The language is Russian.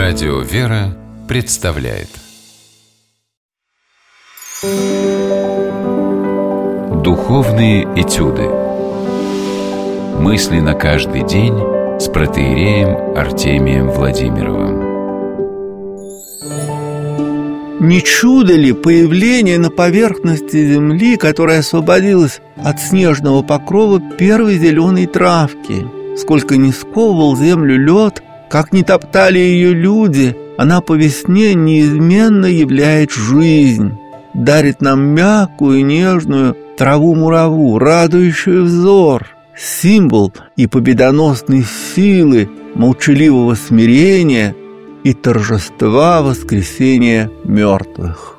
Радио «Вера» представляет Духовные этюды. Мысли на каждый день с протоиереем Артемием Владимировым. Не чудо ли появление на поверхности земли, которая освободилась от снежного покрова первой зеленой травки? Сколько ни сковывал землю лед, как ни топтали ее люди, она по весне неизменно являет жизнь, дарит нам мягкую, нежную траву-мураву, радующую взор, символ и победоносной силы, молчаливого смирения и торжества воскресения мертвых.